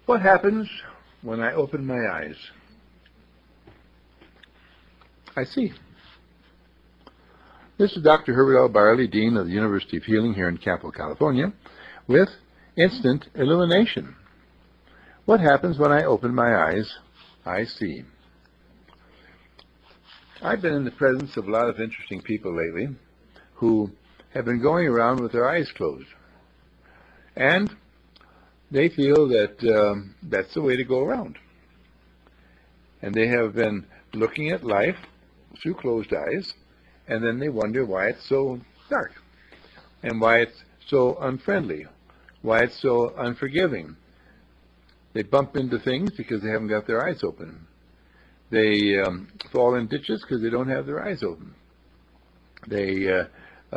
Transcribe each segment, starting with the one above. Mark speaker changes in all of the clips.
Speaker 1: What happens when I open my eyes? I see. This is Dr. Herbert L. Barley, Dean of the University of Healing here in Campo, California, with instant illumination. What happens when I open my eyes? I see. I've been in the presence of a lot of interesting people lately who have been going around with their eyes closed. And they feel that that's the way to go around. And they have been looking at life through closed eyes, and then they wonder why it's so dark, and why it's so unfriendly, why it's so unforgiving. They bump into things because they haven't got their eyes open. They fall in ditches because they don't have their eyes open. They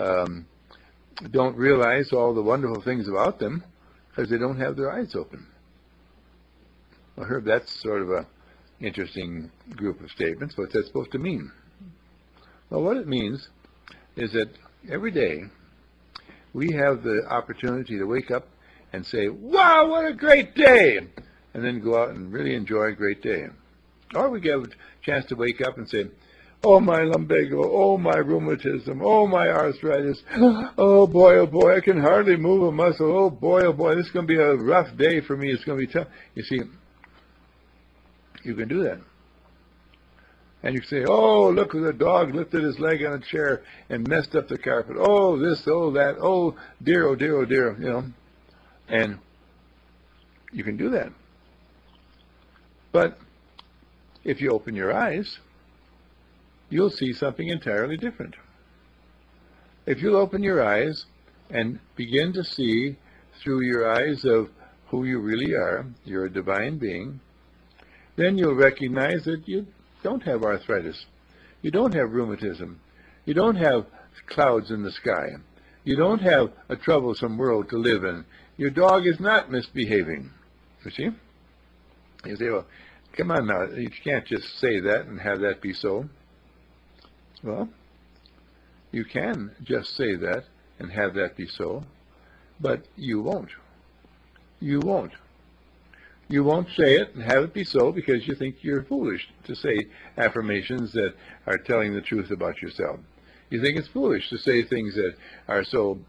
Speaker 1: don't realize all the wonderful things about them because they don't have their eyes open. Well, Herb, that's sort of an interesting group of statements. What's that supposed to mean? Well, what it means is that every day we have the opportunity to wake up and say, wow, what a great day, and then go out and really enjoy a great day. Or we get a chance to wake up and say, oh, my lumbago, oh, my rheumatism, oh, my arthritis, oh, boy, I can hardly move a muscle, oh, boy, this is going to be a rough day for me, it's going to be tough. You see, you can do that. And you say, oh, look, the dog lifted his leg on a chair and messed up the carpet. Oh, this, oh, that, oh, dear, you know. And you can do that. But if you open your eyes, you'll see something entirely different. If you'll open your eyes and begin to see through your eyes of who you really are, you're a divine being, then you'll recognize that you don't have arthritis. You don't have rheumatism. You don't have clouds in the sky. You don't have a troublesome world to live in. Your dog is not misbehaving. You see? You say, well, come on now, you can't just say that and have that be so. Well, you can just say that and have that be so, but you won't. You won't. You won't say it and have it be so because you think you're foolish to say affirmations that are telling the truth about yourself. You think it's foolish to say things that are so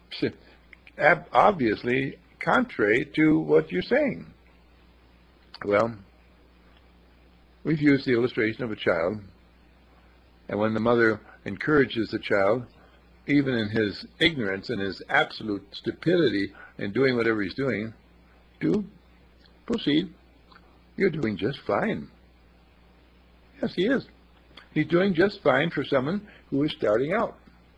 Speaker 1: obviously contrary to what you're saying. Well, we've used the illustration of a child, and when the mother encourages the child, even in his ignorance and his absolute stupidity in doing whatever he's doing, to proceed. You're doing just fine. Yes, he is. He's doing just fine for someone who is starting out.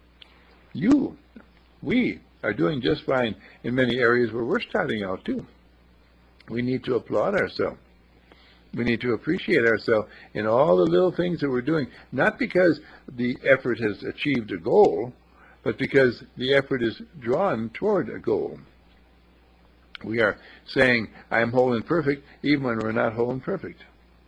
Speaker 1: We are doing just fine in many areas where we're starting out too. We need to applaud ourselves. We need to appreciate ourselves in all the little things that we're doing, not because the effort has achieved a goal, but because the effort is drawn toward a goal. We are saying, I am whole and perfect, even when we're not whole and perfect.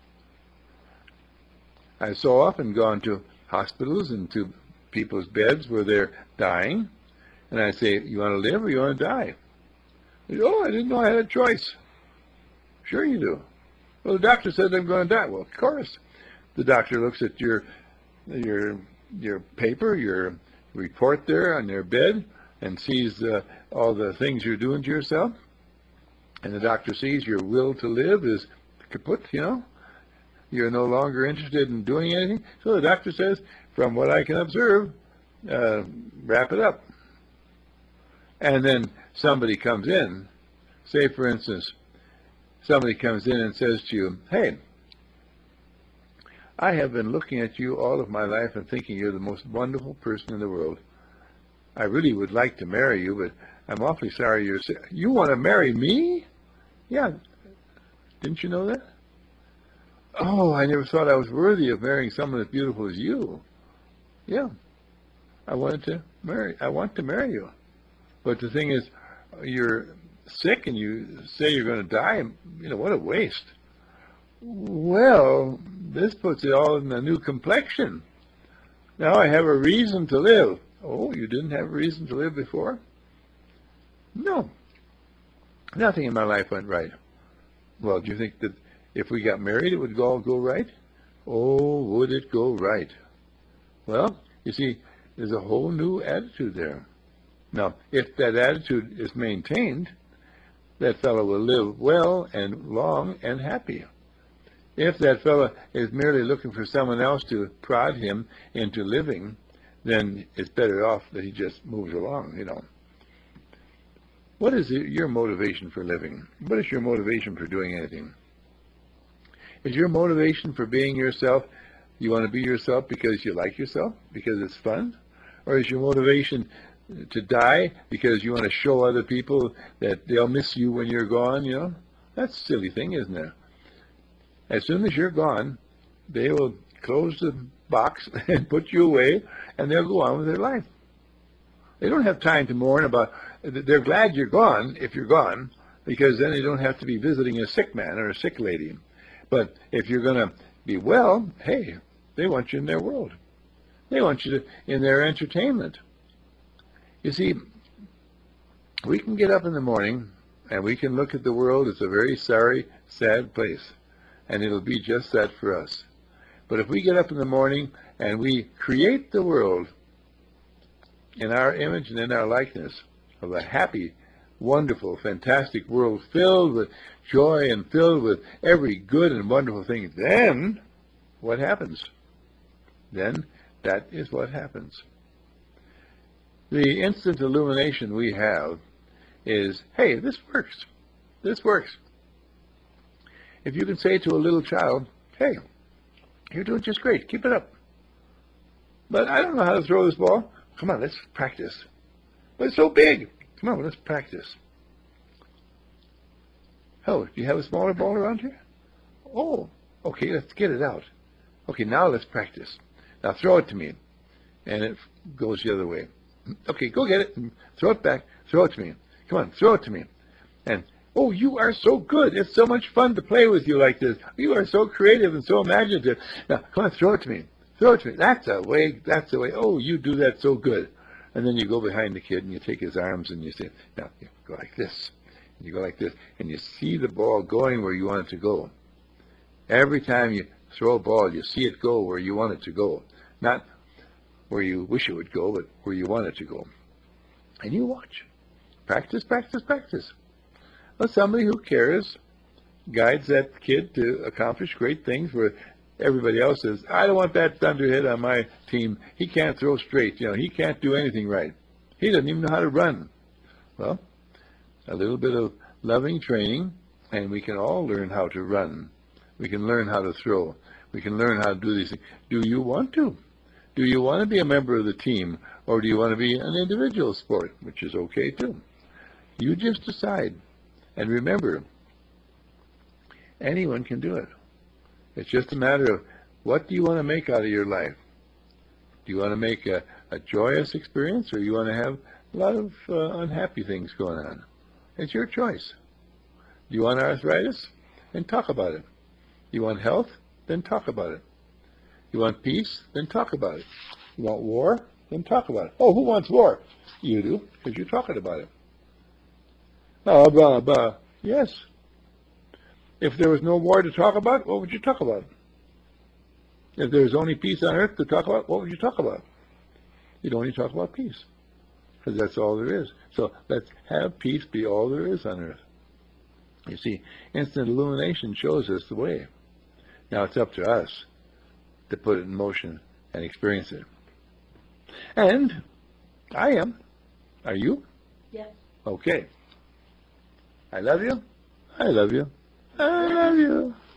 Speaker 1: I've so often gone to hospitals and to people's beds where they're dying, and I say, you want to live or you want to die? They say, oh, I didn't know I had a choice. Sure you do. Well, the doctor said I'm going to die. Well, of course. The doctor looks at your paper, your report there on your bed, and sees all the things you're doing to yourself. And the doctor sees your will to live is kaput, you know. You're no longer interested in doing anything. So the doctor says, from what I can observe, wrap it up. And then somebody comes in, say for instance, somebody comes in and says to you, hey, I have been looking at you all of my life and thinking you're the most wonderful person in the world. I really would like to marry you, but I'm awfully sorry you're sick. You want to marry me? Yeah. Didn't you know that? Oh, I never thought I was worthy of marrying someone as beautiful as you. Yeah. I want to marry you. But the thing is, you're sick and you say you're going to die. You know, what a waste. Well, this puts it all in a new complexion. Now I have a reason to live. Oh, you didn't have a reason to live before? No. Nothing in my life went right. Well, do you think that if we got married, it would all go right? Oh, would it go right? Well, you see, there's a whole new attitude there. Now, if that attitude is maintained, that fellow will live well and long and happy. If that fellow is merely looking for someone else to prod him into living, then it's better off that he just moves along, you know. What is your motivation for living? What is your motivation for doing anything? Is your motivation for being yourself, you want to be yourself because you like yourself, because it's fun? Or is your motivation to die because you want to show other people that they'll miss you when you're gone, you know? That's a silly thing, isn't it? As soon as you're gone, they will close the box and put you away, and they'll go on with their life. They don't have time to mourn about, they're glad you're gone if you're gone, because then they don't have to be visiting a sick man or a sick lady. But if you're going to be well, hey, they want you in their world. They want you in their entertainment. You see, we can get up in the morning and we can look at the world as a very sorry, sad place. And it'll be just that for us. But if we get up in the morning and we create the world in our image and in our likeness of a happy, wonderful, fantastic world filled with joy and filled with every good and wonderful thing, then what happens? Then that is what happens. The instant illumination we have is, hey, this works. This works. If you can say to a little child, hey, you're doing just great, keep it up. But I don't know how to throw this ball. Come on, let's practice. But it's so big. Come on, let's practice. Oh, do you have a smaller ball around here? Oh, okay, let's get it out. Okay, now let's practice. Now throw it to me. And it goes the other way. Okay, go get it and throw it back. Throw it to me. Come on, throw it to me. And, oh, you are so good. It's so much fun to play with you like this. You are so creative and so imaginative. Now, come on, throw it to me. Throw it to me. That's the way. That's the way. Oh, you do that so good. And then you go behind the kid and you take his arms and you say, now, you go like this. And you go like this. And you see the ball going where you want it to go. Every time you throw a ball, you see it go where you want it to go. Not where you wish it would go, but where you want it to go. And you watch. Practice, practice, practice. Well, somebody who cares guides that kid to accomplish great things where everybody else says, I don't want that thunderhead on my team. He can't throw straight. You know, he can't do anything right. He doesn't even know how to run. Well, a little bit of loving training, and we can all learn how to run. We can learn how to throw. We can learn how to do these things. Do you want to? Do you want to be a member of the team, or do you want to be an individual sport, which is okay too? You just decide. And remember, anyone can do it. It's just a matter of what do you want to make out of your life? Do you want to make a joyous experience, or you want to have a lot of unhappy things going on? It's your choice. Do you want arthritis? Then talk about it. You want health? Then talk about it. You want peace? Then talk about it. You want war? Then talk about it. Oh, who wants war? You do, because you're talking about it. Yes. If there was no war to talk about, what would you talk about? If there was only peace on earth to talk about, what would you talk about? You'd only talk about peace, because that's all there is. So let's have peace be all there is on earth. You see, instant illumination shows us the way. Now it's up to us to put it in motion and experience it. And I am. Are you?
Speaker 2: Yes.
Speaker 1: Okay. I love you. I love you. I love you.